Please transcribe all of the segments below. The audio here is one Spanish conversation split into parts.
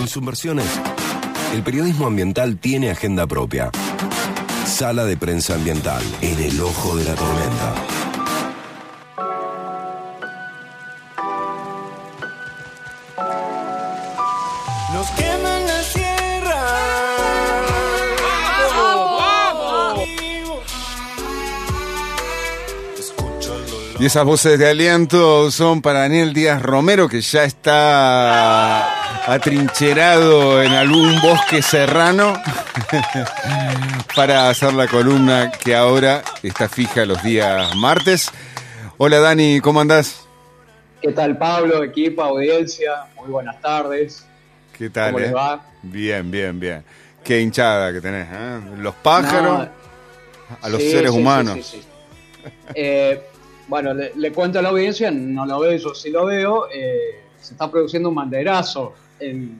En Subversiones, el periodismo ambiental tiene agenda propia. Sala de prensa ambiental, en el ojo de la tormenta. Nos queman la sierra. Y esas voces de aliento son para Daniel Díaz Romero, que ya está atrincherado en algún bosque serrano para hacer la columna que ahora está fija los días martes. Hola Dani, ¿cómo andás? ¿Qué tal, Pablo, equipo, audiencia? Muy buenas tardes. ¿Qué tal? ¿Cómo les va? Bien, bien, bien. Qué hinchada que tenés, ¿eh? Los pájaros a los sí, seres sí, humanos. Sí. Bueno, le cuento a la audiencia, no lo veo, yo sí lo veo. Se está produciendo un banderazo en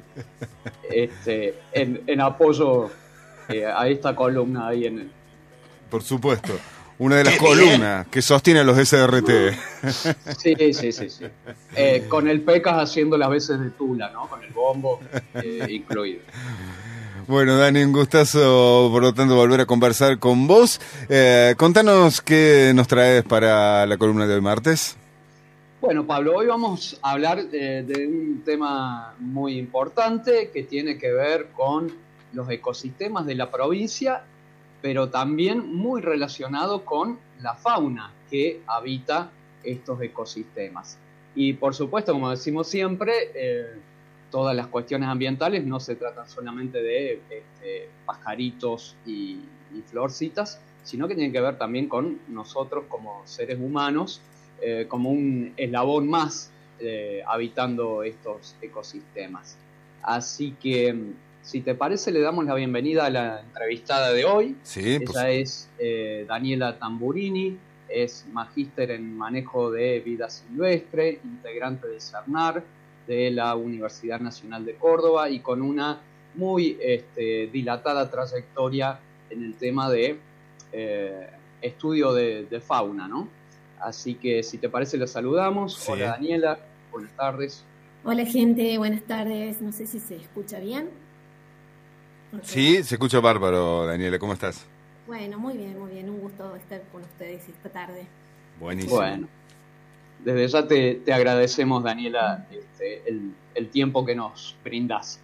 apoyo a esta columna ahí en el... Por supuesto. Una de las columnas que sostiene a los SRT. Sí. Con el Pecas haciendo las veces de Tula, ¿no? Con el bombo incluido. Bueno, Dani, un gustazo, por lo tanto, volver a conversar con vos. Contanos qué nos traes para la columna de hoy martes. Bueno, Pablo, hoy vamos a hablar de un tema muy importante que tiene que ver con los ecosistemas de la provincia, pero también muy relacionado con la fauna que habita estos ecosistemas. Y por supuesto, como decimos siempre, todas las cuestiones ambientales no se tratan solamente de pajaritos y florcitas, sino que tienen que ver también con nosotros como seres humanos, como un eslabón más habitando estos ecosistemas. Así que, si te parece, le damos la bienvenida a la entrevistada de hoy. Sí, Ella es Daniela Tamburini, es magíster en manejo de vida silvestre, integrante de CERNAR, de la Universidad Nacional de Córdoba, y con una muy dilatada trayectoria en el tema de estudio de fauna, ¿no? Así que, si te parece, la saludamos. Sí. Hola, Daniela, buenas tardes. Hola, gente, buenas tardes. No sé si se escucha bien. Okay. Sí, se escucha bárbaro, Daniela. ¿Cómo estás? Bueno, muy bien, muy bien. Un gusto estar con ustedes esta tarde. Buenísimo. Bueno, desde ya te agradecemos, Daniela, el tiempo que nos brindás.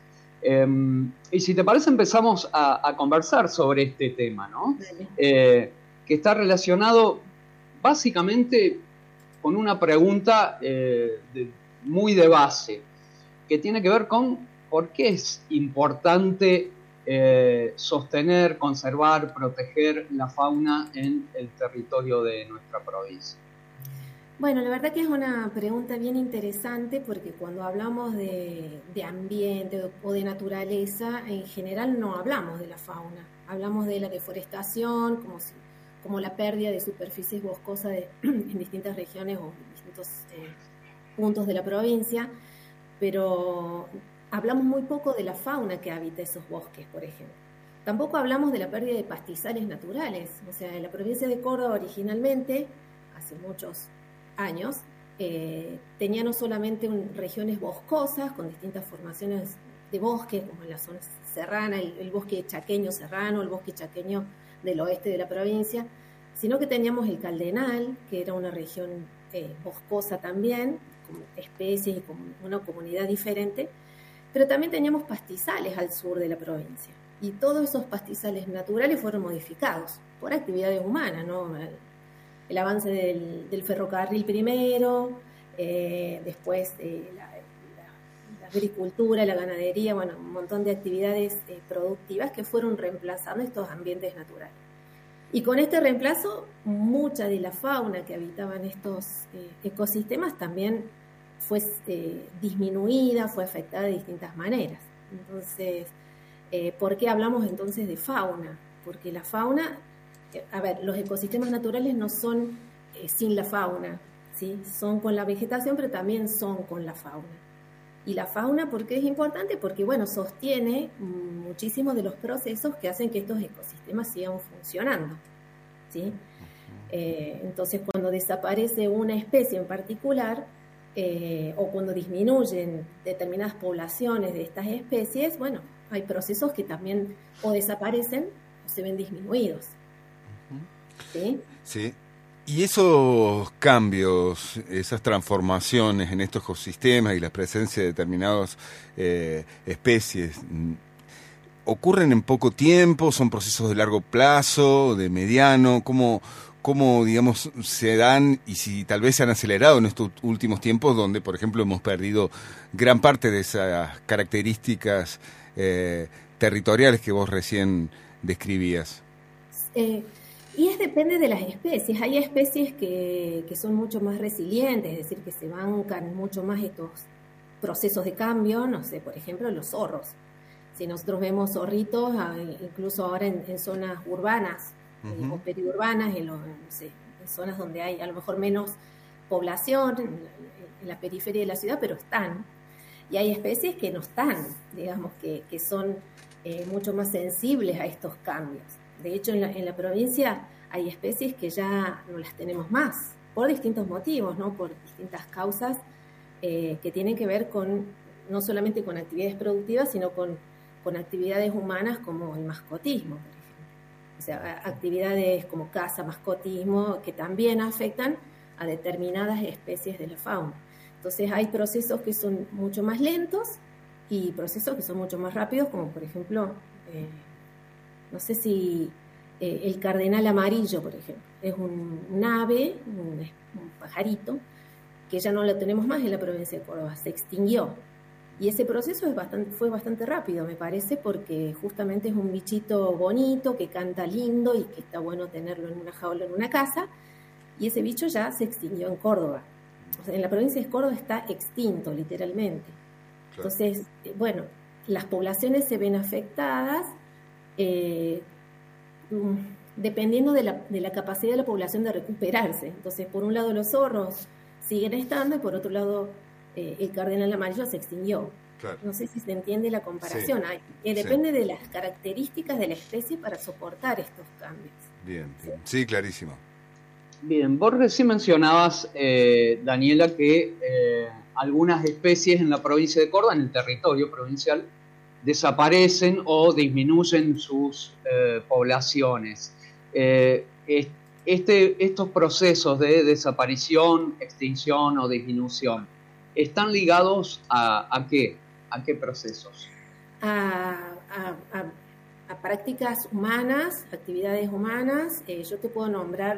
Y si te parece, empezamos a conversar sobre este tema, ¿no? Que está relacionado básicamente con una pregunta muy de base, que tiene que ver con por qué es importante sostener, conservar, proteger la fauna en el territorio de nuestra provincia. Bueno, la verdad que es una pregunta bien interesante, porque cuando hablamos de ambiente o de naturaleza, en general no hablamos de la fauna, hablamos de la deforestación, como la pérdida de superficies boscosas en distintas regiones o en distintos puntos de la provincia, pero hablamos muy poco de la fauna que habita esos bosques, por ejemplo. Tampoco hablamos de la pérdida de pastizales naturales. O sea, en la provincia de Córdoba originalmente, hace muchos años, tenía no solamente regiones boscosas con distintas formaciones de bosque, como en la zona serrana, el bosque chaqueño serrano, el bosque chaqueño del oeste de la provincia, sino que teníamos el Caldenal, que era una región boscosa también, con especies y con una comunidad diferente, pero también teníamos pastizales al sur de la provincia, y todos esos pastizales naturales fueron modificados por actividades humanas, ¿no? El avance del ferrocarril primero, después la agricultura, la ganadería, bueno, un montón de actividades productivas que fueron reemplazando estos ambientes naturales. Y con este reemplazo, mucha de la fauna que habitaba en estos ecosistemas también fue disminuida, fue afectada de distintas maneras. Entonces, ¿por qué hablamos entonces de fauna? Porque la fauna, los ecosistemas naturales no son sin la fauna, ¿sí? Son con la vegetación, pero también son con la fauna. Y la fauna, ¿por qué es importante? Porque, bueno, sostiene muchísimos de los procesos que hacen que estos ecosistemas sigan funcionando, ¿sí? Entonces, cuando desaparece una especie en particular, o cuando disminuyen determinadas poblaciones de estas especies, bueno, hay procesos que también o desaparecen o se ven disminuidos. ¿Sí? Sí. Y esos cambios, esas transformaciones en estos ecosistemas y la presencia de determinadas especies, ¿ocurren en poco tiempo? ¿Son procesos de largo plazo, de mediano? ¿Cómo, digamos, se dan y si tal vez se han acelerado en estos últimos tiempos donde, por ejemplo, hemos perdido gran parte de esas características territoriales que vos recién describías? Y depende de las especies. Hay especies que son mucho más resilientes, es decir, que se bancan mucho más estos procesos de cambio. No sé, por ejemplo, los zorros. Si nosotros vemos zorritos, incluso ahora en zonas urbanas o periurbanas, en zonas donde hay a lo mejor menos población, en la periferia de la ciudad, pero están. Y hay especies que no están, digamos, que son mucho más sensibles a estos cambios. De hecho, en la provincia hay especies que ya no las tenemos más, por distintos motivos, ¿no? Por distintas causas que tienen que ver no solamente con actividades productivas, sino con actividades humanas como el mascotismo, por ejemplo. O sea, actividades como caza, mascotismo, que también afectan a determinadas especies de la fauna. Entonces hay procesos que son mucho más lentos y procesos que son mucho más rápidos, como por ejemplo... no sé si el cardenal amarillo, por ejemplo, es un ave, un pajarito, que ya no lo tenemos más en la provincia de Córdoba, se extinguió. Y ese proceso fue bastante rápido, me parece, porque justamente es un bichito bonito, que canta lindo y que está bueno tenerlo en una jaula, en una casa, y ese bicho ya se extinguió en Córdoba. O sea, en la provincia de Córdoba está extinto, literalmente. Claro. Entonces, bueno, las poblaciones se ven afectadas, dependiendo de la capacidad de la población de recuperarse. Entonces, por un lado los zorros siguen estando y por otro lado el cardenal amarillo se extinguió. Claro. No sé si se entiende la comparación. Sí. Depende de las características de la especie para soportar estos cambios. Bien. Sí, clarísimo. Bien, vos recién mencionabas, Daniela, que algunas especies en la provincia de Córdoba, en el territorio provincial, desaparecen o disminuyen sus poblaciones. Estos procesos de desaparición, extinción o disminución, ¿están ligados a qué? ¿A qué procesos? A prácticas humanas, actividades humanas. Yo te puedo nombrar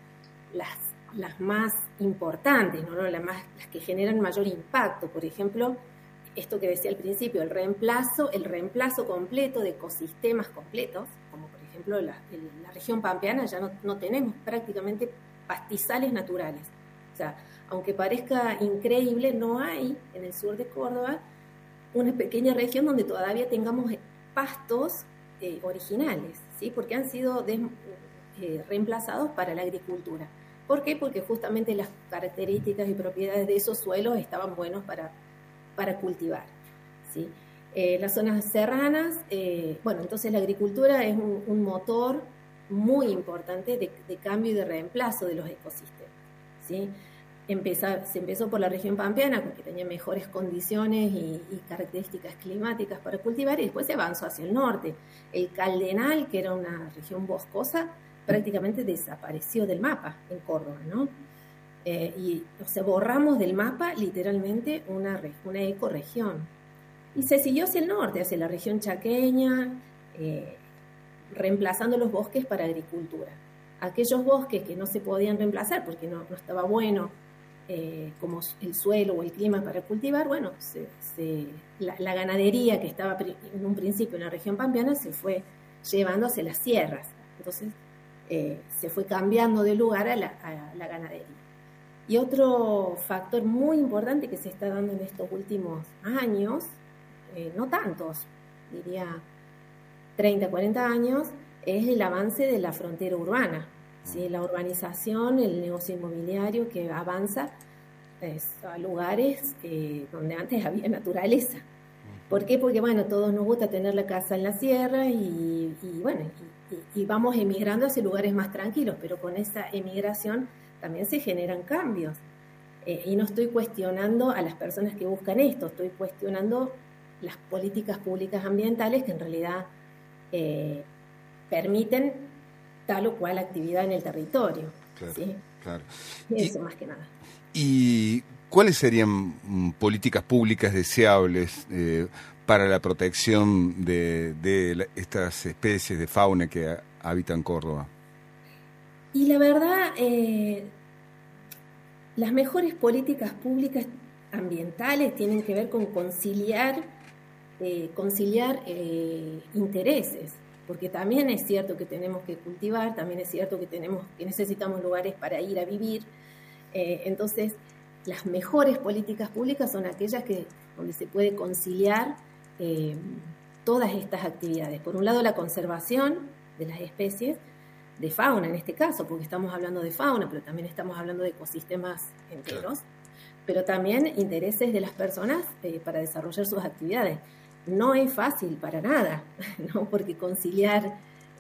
las más importantes, ¿no? Las que generan mayor impacto. Por ejemplo, esto que decía al principio, el reemplazo completo de ecosistemas completos, como por ejemplo en la región pampeana ya no tenemos prácticamente pastizales naturales. O sea, aunque parezca increíble, no hay en el sur de Córdoba una pequeña región donde todavía tengamos pastos originales, ¿sí? Porque han sido reemplazados para la agricultura. ¿Por qué? Porque justamente las características y propiedades de esos suelos estaban buenos para cultivar, ¿sí? Las zonas serranas, entonces la agricultura es un motor muy importante de cambio y de reemplazo de los ecosistemas, ¿sí? Se empezó por la región pampeana, porque tenía mejores condiciones y características climáticas para cultivar, y después se avanzó hacia el norte. El Caldenal, que era una región boscosa, prácticamente desapareció del mapa en Córdoba, ¿no? Borramos del mapa literalmente una ecorregión. Y se siguió hacia el norte, hacia la región chaqueña, reemplazando los bosques para agricultura. Aquellos bosques que no se podían reemplazar porque no estaba bueno como el suelo o el clima para cultivar, bueno, la ganadería que estaba en un principio en la región pampeana se fue llevando hacia las sierras. Entonces se fue cambiando de lugar a la ganadería. Y otro factor muy importante que se está dando en estos últimos años, no tantos, diría 30, 40 años, es el avance de la frontera urbana, ¿sí? La urbanización, el negocio inmobiliario que avanza a lugares donde antes había naturaleza. ¿Por qué? Porque, todos nos gusta tener la casa en la sierra y vamos emigrando hacia lugares más tranquilos, pero con esa emigración también se generan cambios. Y no estoy cuestionando a las personas que buscan esto, estoy cuestionando las políticas públicas ambientales que en realidad permiten tal o cual actividad en el territorio. Claro, ¿sí? Claro. Eso más que nada. ¿Y cuáles serían políticas públicas deseables para la protección de estas especies de fauna que habitan Córdoba? Y la verdad, las mejores políticas públicas ambientales tienen que ver con conciliar intereses, porque también es cierto que tenemos que cultivar, también es cierto que necesitamos lugares para ir a vivir. Entonces, las mejores políticas públicas son aquellas donde se puede conciliar todas estas actividades. Por un lado, la conservación de las especies, de fauna en este caso, porque estamos hablando de fauna, pero también estamos hablando de ecosistemas enteros, pero también intereses de las personas para desarrollar sus actividades. No es fácil para nada, ¿no? Porque conciliar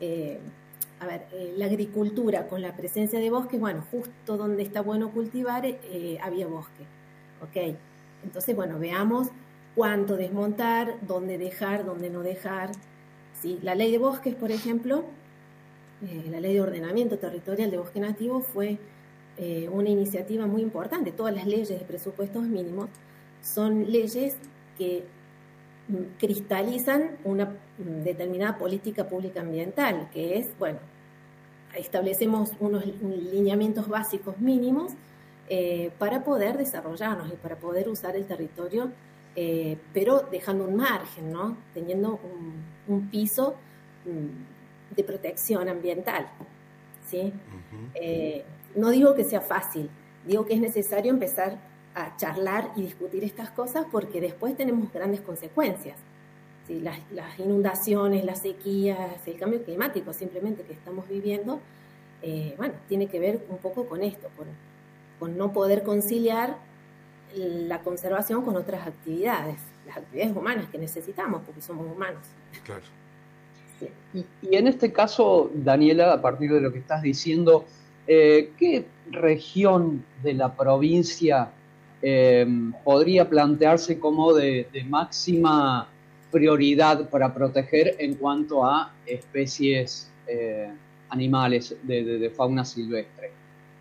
la agricultura con la presencia de bosques, bueno, justo donde está bueno cultivar había bosque, ¿ok? Entonces, bueno, veamos cuánto desmontar, dónde dejar, dónde no dejar. ¿Sí? La ley de bosques, por ejemplo, la ley de ordenamiento territorial de bosque nativo fue una iniciativa muy importante. Todas las leyes de presupuestos mínimos son leyes que cristalizan una determinada política pública ambiental, que es, bueno, establecemos unos lineamientos básicos mínimos para poder desarrollarnos y para poder usar el territorio, pero dejando un margen, ¿no? Teniendo un piso de protección ambiental, ¿sí? No digo que sea fácil, digo que es necesario empezar a charlar y discutir estas cosas porque después tenemos grandes consecuencias, ¿sí? Las inundaciones, las sequías, el cambio climático simplemente que estamos viviendo, bueno, tiene que ver un poco con esto, con no poder conciliar la conservación con otras actividades, las actividades humanas que necesitamos porque somos humanos. Claro. Sí. Y en este caso, Daniela, a partir de lo que estás diciendo, ¿qué región de la provincia podría plantearse como de máxima prioridad para proteger en cuanto a especies animales de fauna silvestre?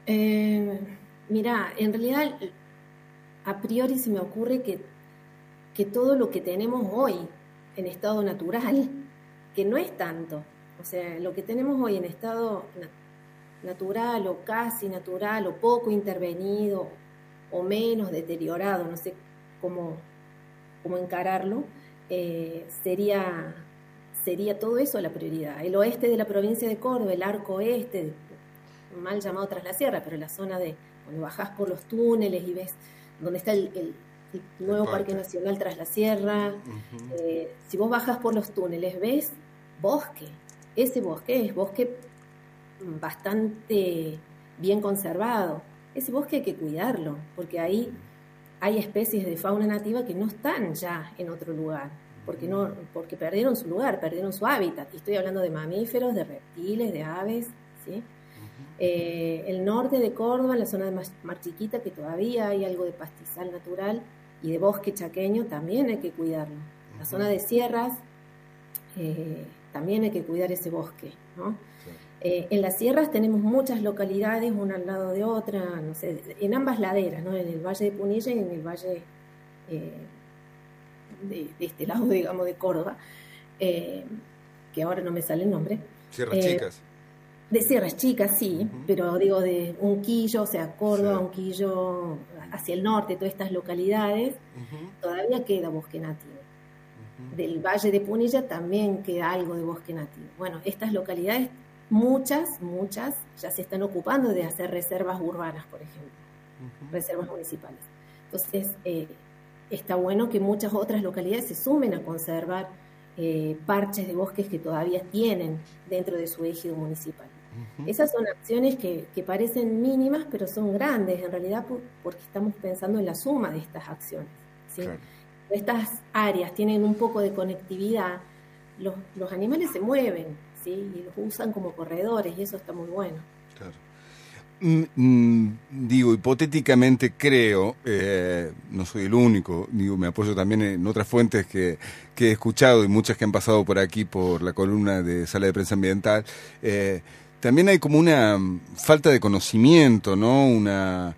Mirá, en realidad, a priori se me ocurre que todo lo que tenemos hoy en estado natural, que no es tanto, o sea, lo que tenemos hoy en estado natural o casi natural o poco intervenido o menos deteriorado, no sé cómo encararlo, sería todo eso la prioridad. El oeste de la provincia de Córdoba, el arco oeste, mal llamado Tras la Sierra, pero la zona de cuando bajás por los túneles y ves donde está el nuevo Parque Nacional Tras la Sierra, si vos bajás por los túneles ves bosque. Ese bosque es bosque bastante bien conservado. Ese bosque hay que cuidarlo, porque ahí hay especies de fauna nativa que no están ya en otro lugar, porque perdieron su lugar, perdieron su hábitat. Y estoy hablando de mamíferos, de reptiles, de aves, ¿sí? El norte de Córdoba, la zona de Mar Chiquita, que todavía hay algo de pastizal natural y de bosque chaqueño, también hay que cuidarlo. La zona de sierras, también hay que cuidar ese bosque, ¿no? Sí. En las sierras tenemos muchas localidades, una al lado de otra, no sé, en ambas laderas, ¿no? En el Valle de Punilla y en el Valle de este lado, digamos, de Córdoba, que ahora no me sale el nombre. Sierras Chicas. De Sierras Chicas, sí, pero digo de Unquillo, o sea, Córdoba, sí. Unquillo, hacia el norte, todas estas localidades, todavía queda bosque nativo. Del Valle de Punilla también queda algo de bosque nativo. Bueno, estas localidades, muchas ya se están ocupando de hacer reservas urbanas, por ejemplo, reservas municipales. Entonces, está bueno que muchas otras localidades se sumen a conservar parches de bosques que todavía tienen dentro de su ejido municipal. Esas son acciones que parecen mínimas, pero son grandes en realidad porque estamos pensando en la suma de estas acciones, ¿sí? Claro. Estas áreas tienen un poco de conectividad, los animales se mueven, ¿sí? Y los usan como corredores y eso está muy bueno. Claro. Digo, hipotéticamente creo, no soy el único, digo, me apoyo también en otras fuentes que he escuchado y muchas que han pasado por aquí por la columna de Sala de Prensa Ambiental. También hay como una falta de conocimiento, ¿no? Una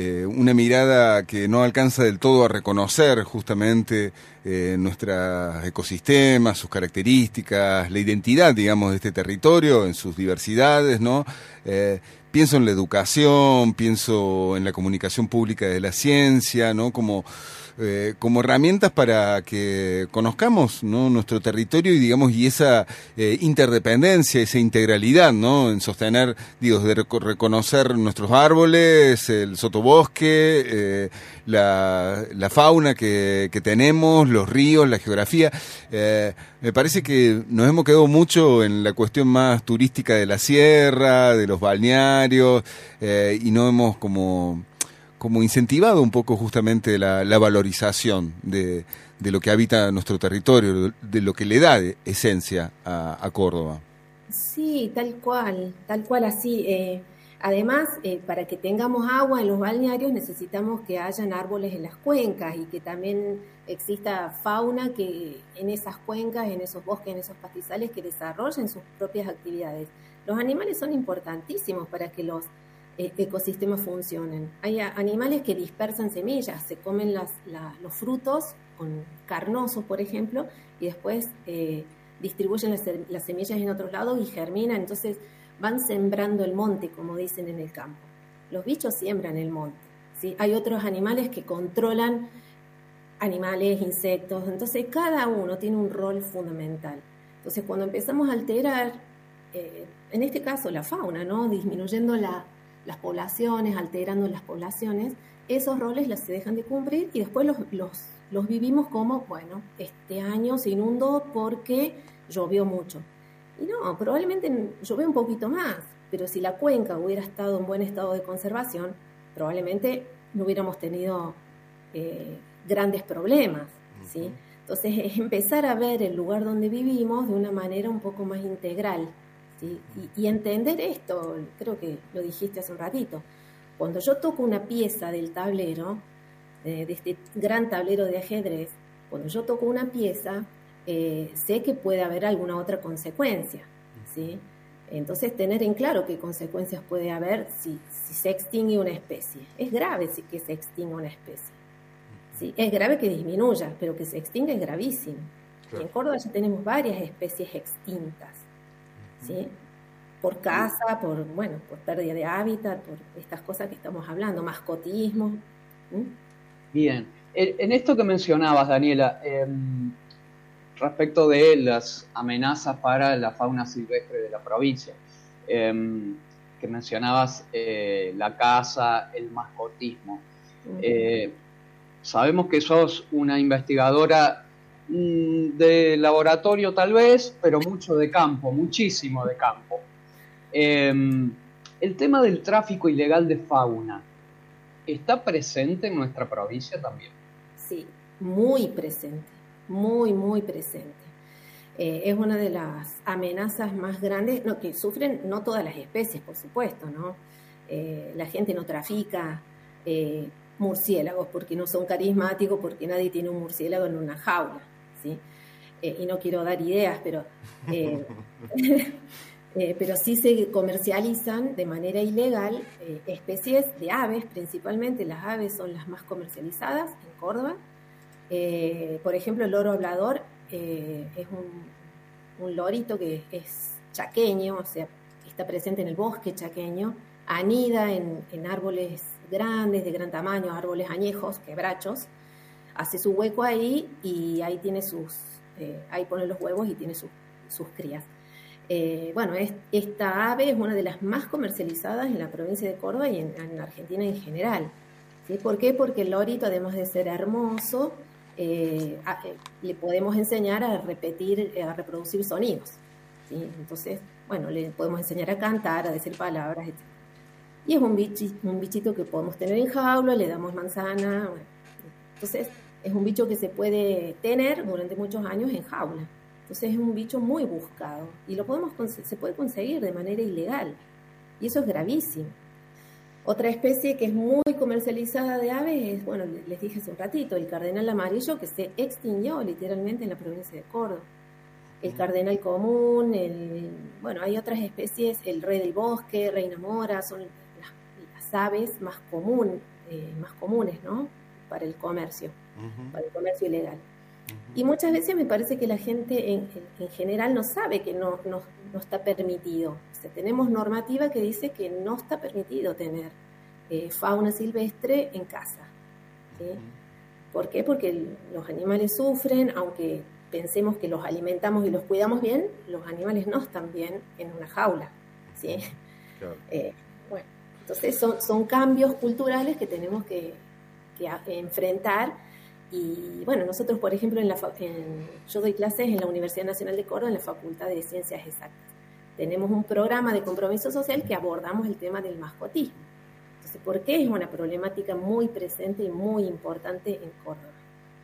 mirada que no alcanza del todo a reconocer justamente nuestros ecosistemas, sus características, la identidad, digamos, de este territorio en sus diversidades, ¿no? Pienso en la educación, pienso en la comunicación pública de la ciencia, ¿no? Como herramientas para que conozcamos, ¿no? Nuestro territorio y digamos y esa interdependencia, esa integralidad, ¿no? En sostener, digo, de reconocer nuestros árboles, el sotobosque, la fauna que tenemos, los ríos, la geografía. Me parece que nos hemos quedado mucho en la cuestión más turística de la sierra, de los balnearios, y no hemos como incentivado un poco justamente la valorización de lo que habita nuestro territorio, de lo que le da esencia a Córdoba. Sí, tal cual así. Además, para que tengamos agua en los balnearios necesitamos que hayan árboles en las cuencas y que también exista fauna que en esas cuencas, en esos bosques, en esos pastizales que desarrollen sus propias actividades. Los animales son importantísimos para que los ecosistemas funcionen. Hay animales que dispersan semillas, se comen los frutos con carnosos, por ejemplo, y después distribuyen las semillas en otros lados y germinan, entonces van sembrando el monte, como dicen en el campo. Los bichos siembran el monte, ¿sí? Hay otros animales que controlan animales, insectos, entonces cada uno tiene un rol fundamental. Entonces cuando empezamos a alterar, en este caso la fauna, ¿no? Disminuyendo las poblaciones, alterando las poblaciones, esos roles se dejan de cumplir y después los vivimos como, bueno, este año se inundó porque llovió mucho. Y no, probablemente llovió un poquito más, pero si la cuenca hubiera estado en buen estado de conservación, probablemente no hubiéramos tenido grandes problemas, ¿sí? Entonces es empezar a ver el lugar donde vivimos de una manera un poco más integral, ¿sí? Y entender esto, creo que lo dijiste hace un ratito, cuando yo toco una pieza del tablero, de este gran tablero de ajedrez, cuando yo toco una pieza, sé que puede haber alguna otra consecuencia, ¿sí? Entonces tener en claro qué consecuencias puede haber si se extingue una especie. Es grave que se extinga una especie, ¿sí? Es grave que disminuya, pero que se extinga es gravísimo. Claro. Y en Córdoba ya tenemos varias especies extintas, ¿sí? Por caza, por pérdida de hábitat, por estas cosas que estamos hablando, mascotismo. Bien, en esto que mencionabas, Daniela, respecto de las amenazas para la fauna silvestre de la provincia, que mencionabas la caza, el mascotismo. Sabemos que sos una investigadora de laboratorio tal vez, pero mucho de campo, muchísimo de campo. El tema del tráfico ilegal de fauna, ¿está presente en nuestra provincia también? Sí, muy presente, muy presente. Es una de las amenazas más grandes, que sufren no todas las especies, por supuesto, ¿no? La gente no trafica murciélagos porque no son carismáticos, porque nadie tiene un murciélago en una jaula, ¿sí? Y no quiero dar ideas, pero sí se comercializan de manera ilegal especies de aves, principalmente las aves son las más comercializadas en Córdoba. Por ejemplo, el loro hablador es un lorito que es chaqueño, o sea, está presente en el bosque chaqueño, anida en árboles grandes, de gran tamaño, árboles añejos, quebrachos, hace su hueco ahí y ahí tiene ahí pone los huevos y tiene sus crías. Esta ave es una de las más comercializadas en la provincia de Córdoba y en Argentina en general, ¿sí? ¿Por qué? Porque el lorito, además de ser hermoso, le podemos enseñar a reproducir sonidos, ¿sí? Entonces, le podemos enseñar a cantar, a decir palabras, etc. Y es un bichito que podemos tener en jaula, le damos manzana, entonces es un bicho que se puede tener durante muchos años en jaula. Entonces es un bicho muy buscado y se puede conseguir de manera ilegal y eso es gravísimo. Otra especie que es muy comercializada de aves es, bueno, les dije hace un ratito, el cardenal amarillo, que se extinguió literalmente en la provincia de Córdoba. El cardenal común, bueno, hay otras especies, el rey del bosque, reina mora, son las aves más comunes, ¿no? Para el comercio ilegal. Y muchas veces me parece que la gente en general no sabe que no está permitido. O sea, tenemos normativa que dice que no está permitido tener fauna silvestre en casa, ¿sí? ¿Por qué? Porque los animales sufren, aunque pensemos que los alimentamos y los cuidamos bien, los animales no están bien en una jaula, ¿sí? Claro. Bueno, entonces son cambios culturales que tenemos que enfrentar. Y bueno, nosotros, por ejemplo, yo doy clases en la Universidad Nacional de Córdoba en la Facultad de Ciencias Exactas. Tenemos un programa de compromiso social que abordamos el tema del mascotismo. Entonces, ¿por qué es una problemática muy presente y muy importante en Córdoba?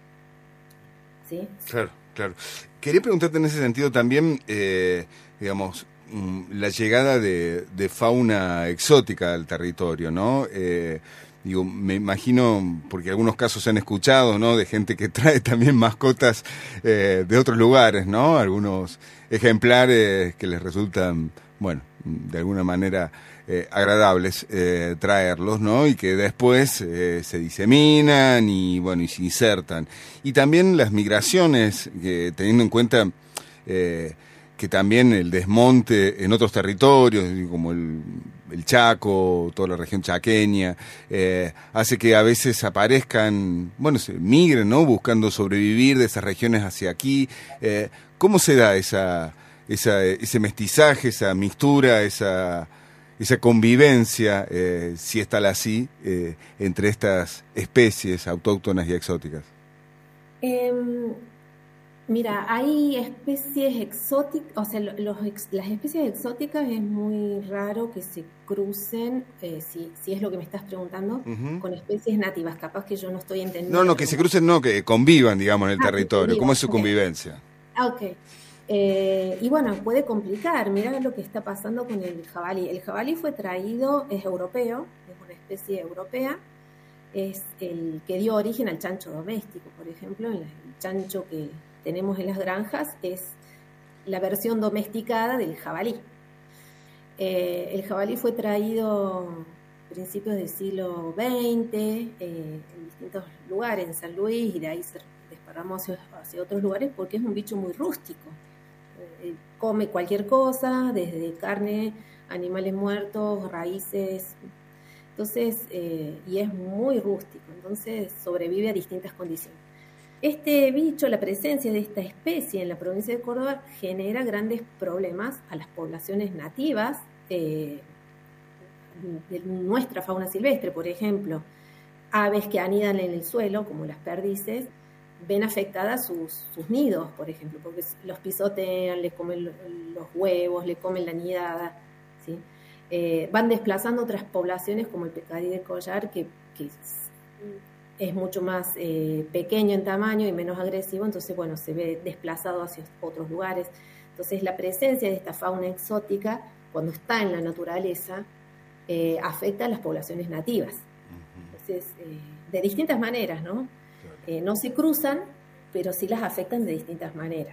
¿Sí? Claro. Quería preguntarte en ese sentido también, digamos, la llegada de fauna exótica al territorio, ¿no? Digo, me imagino, porque algunos casos se han escuchado, ¿no? De gente que trae también mascotas de otros lugares, ¿no? Algunos ejemplares que les resultan, bueno, de alguna manera agradables traerlos, ¿no? Y que después se diseminan y, bueno, y se insertan. Y también las migraciones, teniendo en cuenta que también el desmonte en otros territorios, como el Chaco, toda la región chaqueña, hace que a veces aparezcan, bueno, se migren, ¿no? Buscando sobrevivir de esas regiones hacia aquí. ¿Cómo se da ese mestizaje, esa mixtura, esa convivencia, si es tal así, entre estas especies autóctonas y exóticas? Mira, hay especies exóticas, o sea, las especies exóticas es muy raro que se crucen, si es lo que me estás preguntando, con especies nativas. Capaz que yo no estoy entendiendo. No, que se crucen, no, que convivan, digamos, en el territorio. ¿Cómo es su convivencia? Ok. Y bueno, puede complicar. Mirá lo que está pasando con el jabalí. El jabalí fue traído, es europeo, es una especie europea. Es el que dio origen al chancho doméstico, por ejemplo. El chancho que tenemos en las granjas es la versión domesticada del jabalí. El jabalí fue traído a principios del siglo XX en distintos lugares, en San Luis, y de ahí se desparramó hacia otros lugares porque es un bicho muy rústico. Come cualquier cosa, desde carne, animales muertos, raíces. Entonces, y es muy rústico, entonces sobrevive a distintas condiciones. Este bicho, la presencia de esta especie en la provincia de Córdoba genera grandes problemas a las poblaciones nativas de nuestra fauna silvestre. Por ejemplo, aves que anidan en el suelo, como las perdices, ven afectadas sus nidos, por ejemplo, porque los pisotean, les comen los huevos, les comen la nidada, ¿sí? Van desplazando otras poblaciones como el pecarí de collar, que es mucho más pequeño en tamaño y menos agresivo, entonces, bueno, se ve desplazado hacia otros lugares. Entonces, la presencia de esta fauna exótica, cuando está en la naturaleza, afecta a las poblaciones nativas. Entonces, de distintas maneras, ¿no? No se cruzan, pero sí las afectan de distintas maneras.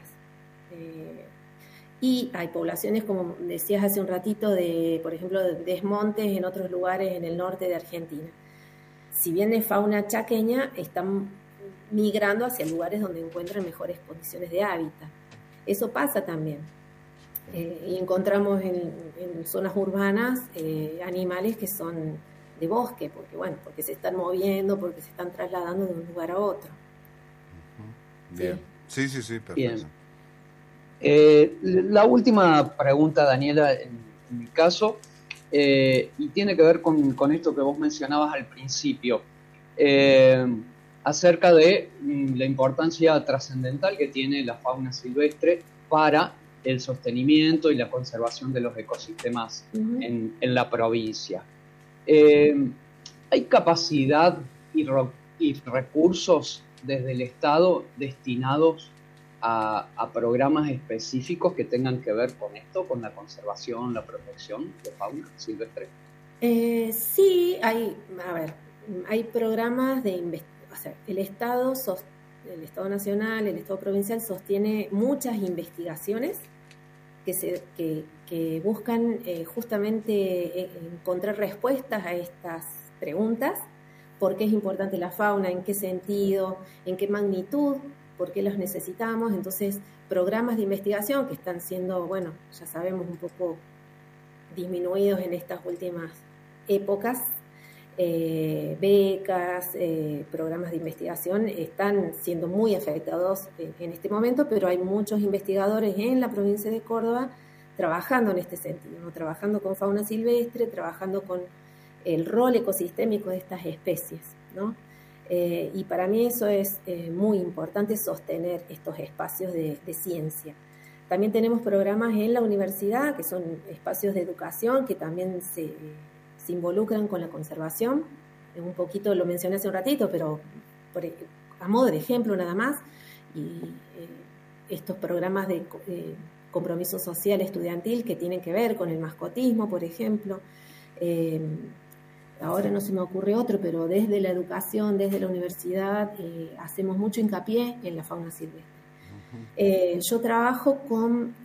Y hay poblaciones, como decías hace un ratito, por ejemplo, de desmontes en otros lugares en el norte de Argentina. Si bien es fauna chaqueña, están migrando hacia lugares donde encuentran mejores condiciones de hábitat. Eso pasa también. Y encontramos en zonas urbanas animales que son de bosque, porque se están moviendo, porque se están trasladando de un lugar a otro. Bien. Sí, perfecto. Bien. La última pregunta, Daniela, en mi caso, y tiene que ver con esto que vos mencionabas al principio, acerca de la importancia trascendental que tiene la fauna silvestre para el sostenimiento y la conservación de los ecosistemas en la provincia. ¿Hay capacidad y recursos desde el Estado destinados a programas específicos que tengan que ver con esto, con la conservación, la protección de fauna silvestre? Sí, hay programas de investigación. O sea, el Estado Nacional, el Estado provincial sostiene muchas investigaciones que buscan justamente encontrar respuestas a estas preguntas. ¿Por qué es importante la fauna? ¿En qué sentido? ¿En qué magnitud? ¿Por qué los necesitamos? Entonces, programas de investigación que están siendo, bueno, ya sabemos, un poco disminuidos en estas últimas épocas, becas, programas de investigación están siendo muy afectados en este momento, pero hay muchos investigadores en la provincia de Córdoba trabajando en este sentido, ¿no? Trabajando con fauna silvestre, trabajando con el rol ecosistémico de estas especies, ¿no? Y para mí eso es muy importante, sostener estos espacios de ciencia. También tenemos programas en la universidad, que son espacios de educación que también se involucran con la conservación. Un poquito lo mencioné hace un ratito, pero a modo de ejemplo nada más. Y estos programas de compromiso social estudiantil que tienen que ver con el mascotismo, por ejemplo. Ahora no se me ocurre otro, pero desde la educación, desde la universidad, hacemos mucho hincapié en la fauna silvestre. Yo trabajo con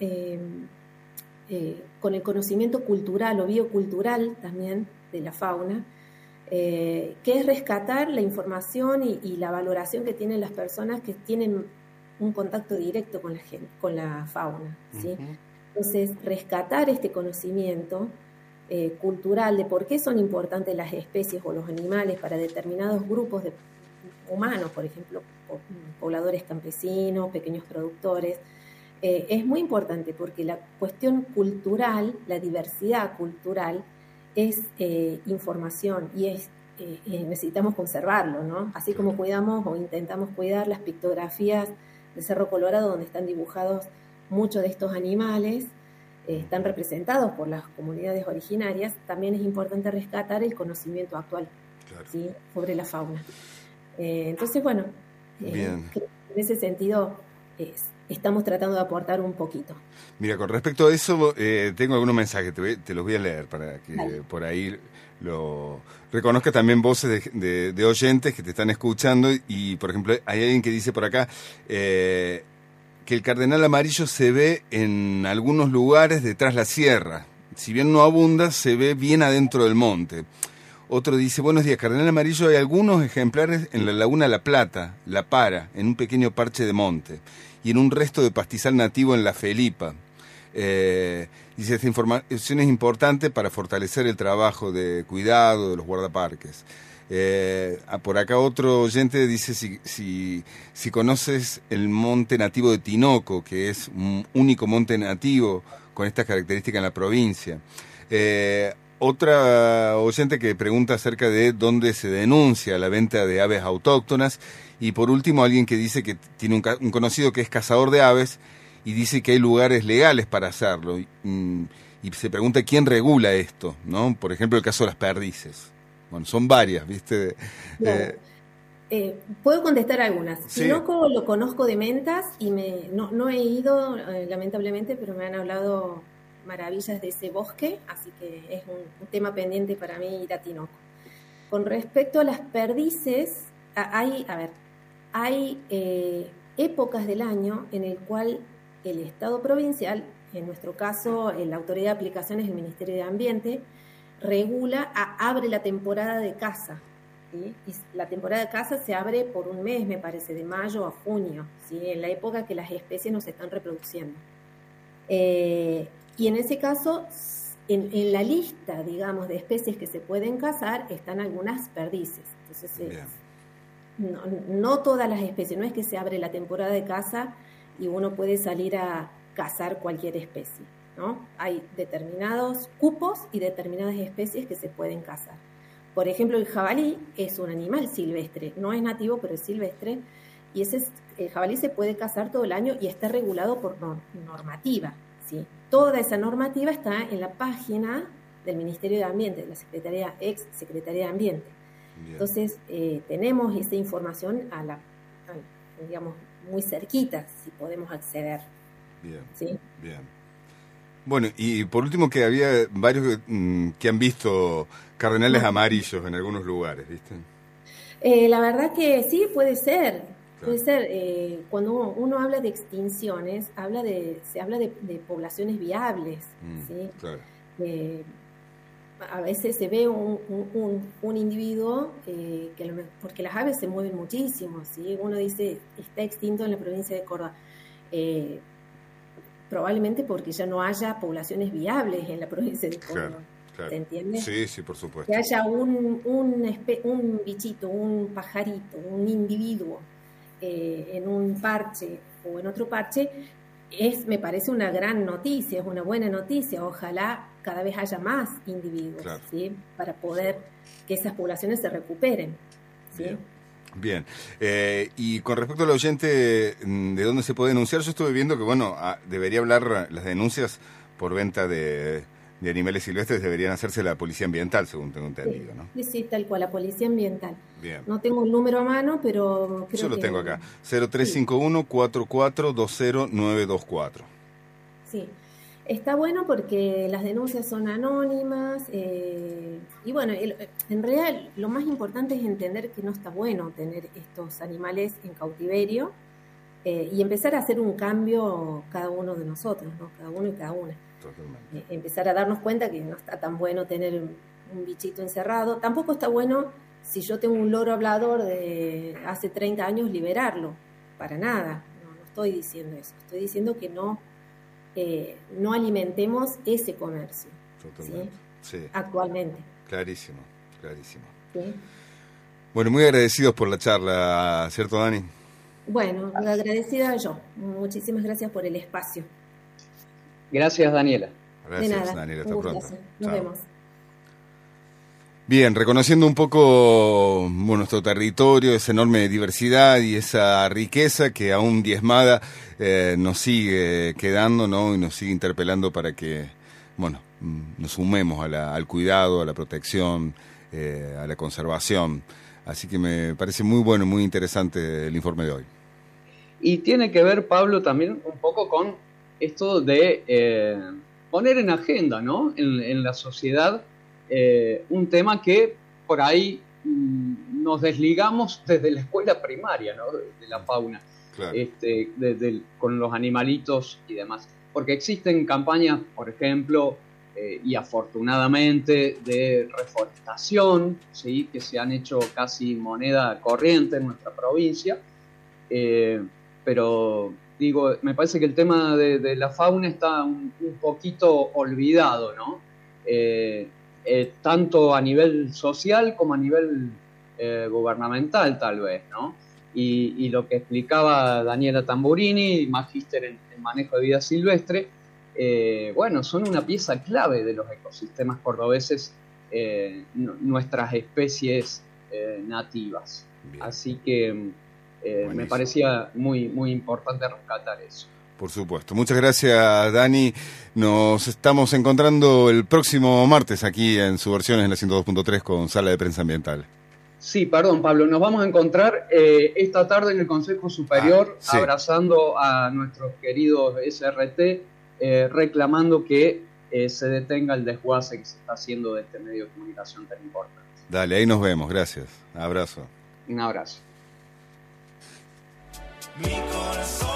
el conocimiento cultural o biocultural también de la fauna, que es rescatar la información y la valoración que tienen las personas que tienen un contacto directo con la fauna, ¿sí? Entonces, rescatar este conocimiento cultural de por qué son importantes las especies o los animales para determinados grupos de humanos, por ejemplo, pobladores campesinos, pequeños productores, es muy importante porque la cuestión cultural, la diversidad cultural, es información y necesitamos conservarlo, ¿no? Así como cuidamos o intentamos cuidar las pictografías del Cerro Colorado, donde están dibujados muchos de estos animales, están representados por las comunidades originarias, también es importante rescatar el conocimiento actual, claro, ¿sí?, sobre la fauna. Entonces, bueno, en ese sentido estamos tratando de aportar un poquito. Mira, con respecto a eso, tengo algunos mensajes, te los voy a leer para que por ahí lo reconozca también voces de oyentes que te están escuchando. Y, por ejemplo, hay alguien que dice por acá que el cardenal amarillo se ve en algunos lugares detrás de la sierra. Si bien no abunda, se ve bien adentro del monte. Otro dice, buenos días, cardenal amarillo, hay algunos ejemplares en la laguna La Plata, La Para, en un pequeño parche de monte, y en un resto de pastizal nativo en La Felipa. Dice, esta información es importante para fortalecer el trabajo de cuidado de los guardaparques. Por acá otro oyente dice si conoces el monte nativo de Tinoco, que es un único monte nativo con estas características en la provincia. Otra oyente que pregunta acerca de dónde se denuncia la venta de aves autóctonas. Y por último, alguien que dice que tiene un conocido que es cazador de aves y dice que hay lugares legales para hacerlo. Y se pregunta quién regula esto, ¿no? Por ejemplo, el caso de las perdices. Bueno, son varias, ¿viste? Puedo contestar algunas. Sí. Tinoco lo conozco de mentas y no he ido, lamentablemente, pero me han hablado maravillas de ese bosque, así que es un tema pendiente para mí ir a Tinoco. Con respecto a las perdices, hay épocas del año en el cual el Estado provincial, en nuestro caso la Autoridad de Aplicaciones del Ministerio de Ambiente, abre la temporada de caza, ¿sí? Y la temporada de caza se abre por un mes, me parece, de mayo a junio, ¿sí?, en la época que las especies no se están reproduciendo. Y en ese caso, en la lista, digamos, de especies que se pueden cazar, están algunas perdices. Entonces, no todas las especies, no es que se abre la temporada de caza y uno puede salir a cazar cualquier especie, ¿no? Hay determinados cupos y determinadas especies que se pueden cazar. Por ejemplo, el jabalí es un animal silvestre, no es nativo, pero es silvestre, y el jabalí se puede cazar todo el año y está regulado por normativa, ¿sí? Toda esa normativa está en la página del Ministerio de Ambiente, de la ex Secretaría de Ambiente. Bien. Entonces, tenemos esa información digamos, muy cerquita, si podemos acceder. Bien, ¿sí? Bien. Bueno, y por último que había varios que han visto cardenales amarillos en algunos lugares, ¿viste? La verdad que sí, puede ser. Claro. Puede ser. Cuando uno habla de extinciones, se habla de poblaciones viables, ¿sí? Claro. A veces se ve un individuo, porque las aves se mueven muchísimo, ¿sí? Uno dice, está extinto en la provincia de Córdoba. Probablemente porque ya no haya poblaciones viables en la provincia de Córdoba. Claro, claro. ¿Se entiende? Sí, sí, por supuesto. Que haya un bichito, un pajarito, un individuo en un parche o en otro parche, me parece una gran noticia, es una buena noticia. Ojalá cada vez haya más individuos, claro. ¿Sí? Para poder que esas poblaciones se recuperen, ¿sí? Bien. Y con respecto al oyente, ¿de dónde se puede denunciar? Yo estuve viendo que, bueno, debería hablar, las denuncias por venta de animales silvestres deberían hacerse la Policía Ambiental, según tengo entendido, ¿no? Sí, tal cual, la Policía Ambiental. Bien. No tengo el número a mano, pero creo yo lo tengo acá, 0351-4420-924. Sí. Está bueno porque las denuncias son anónimas y bueno, en realidad lo más importante es entender que no está bueno tener estos animales en cautiverio y empezar a hacer un cambio cada uno de nosotros, ¿no? Cada uno y cada una. Totalmente. Empezar a darnos cuenta que no está tan bueno tener un bichito encerrado. Tampoco está bueno, si yo tengo un loro hablador de hace 30 años, liberarlo. Para nada, no estoy diciendo eso. Estoy diciendo que no alimentemos ese comercio. Totalmente. ¿Sí? Sí. Actualmente. Clarísimo, clarísimo. ¿Sí? Bueno, muy agradecidos por la charla, ¿cierto, Dani? Bueno, agradecida yo. Muchísimas gracias por el espacio. Gracias, Daniela. Gracias, de nada. Daniela. Hasta pronto. Nos vemos. Bien, reconociendo un poco nuestro territorio, esa enorme diversidad y esa riqueza que aún diezmada nos sigue quedando, ¿no? Y nos sigue interpelando para que, nos sumemos al cuidado, a la protección, a la conservación. Así que me parece muy bueno y muy interesante el informe de hoy. Y tiene que ver, Pablo, también un poco con esto de poner en agenda, ¿no? En la sociedad un tema que por ahí nos desligamos desde la escuela primaria, ¿no? De la fauna, claro. Con los animalitos y demás. Porque existen campañas, por ejemplo, y afortunadamente, de reforestación, ¿sí? Que se han hecho casi moneda corriente en nuestra provincia, pero digo, me parece que el tema de la fauna está un poquito olvidado, ¿no? Tanto a nivel social como a nivel gubernamental, tal vez, ¿no? Y lo que explicaba Daniela Tamburini, magíster en manejo de vida silvestre, son una pieza clave de los ecosistemas cordobeses, nuestras especies nativas. Bien. Así que me parecía muy, muy importante rescatar eso. Por supuesto. Muchas gracias, Dani. Nos estamos encontrando el próximo martes aquí en Subversiones en la 102.3 con Sala de Prensa Ambiental. Sí, perdón, Pablo. Nos vamos a encontrar esta tarde en el Consejo Superior, sí, abrazando a nuestros queridos SRT, reclamando que se detenga el desguace que se está haciendo de este medio de comunicación tan importante. Dale, ahí nos vemos. Gracias. Abrazo. Un abrazo. Mi corazón.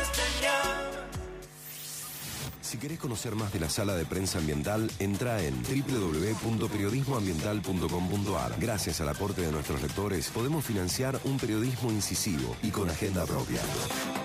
Si querés conocer más de la Sala de Prensa Ambiental, entra en www.periodismoambiental.com.ar. Gracias al aporte de nuestros lectores, podemos financiar un periodismo incisivo y con agenda propia.